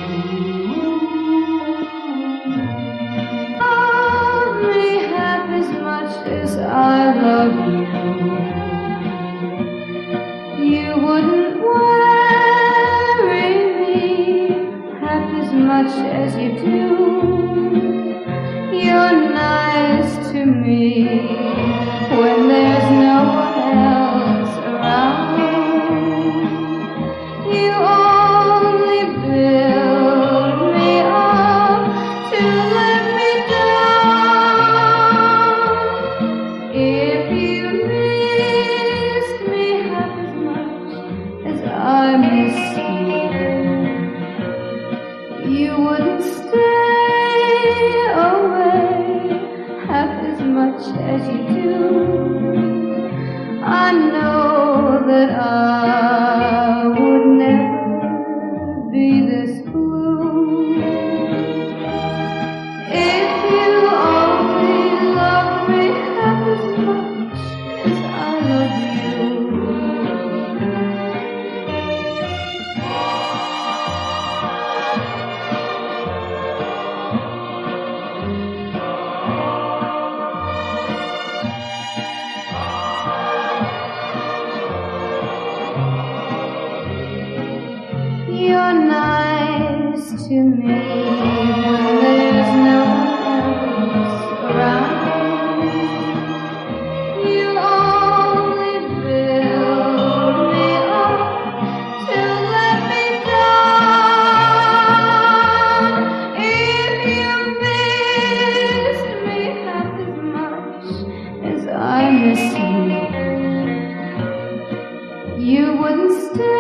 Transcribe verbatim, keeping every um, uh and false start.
As I love you, you wouldn't worry me half as much as you do. You're nice to me when there's no one else around. You only build me up to let me down. If you missed me half as much as I miss you, you wouldn't stay away half as much as you do. I know that I would never be this blue if you only loved me half as much as I love you. You're nice to me when there's no one else around. You only build me up to let me down. If you missed me half as much as I miss you, you wouldn't stay